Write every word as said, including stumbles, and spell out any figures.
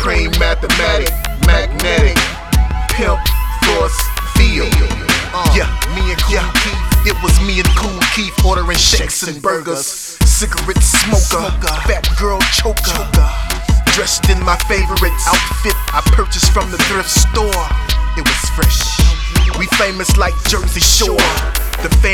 supreme, mathematic, magnetic, pimp, force, feel. Yeah, me and Kool Keith. It was me and Kool Keith ordering shakes and burgers. Cigarette smoker, fat girl choker. Dressed in my favorite outfit I purchased from the thrift store. It was fresh. We famous like Jersey Shore. The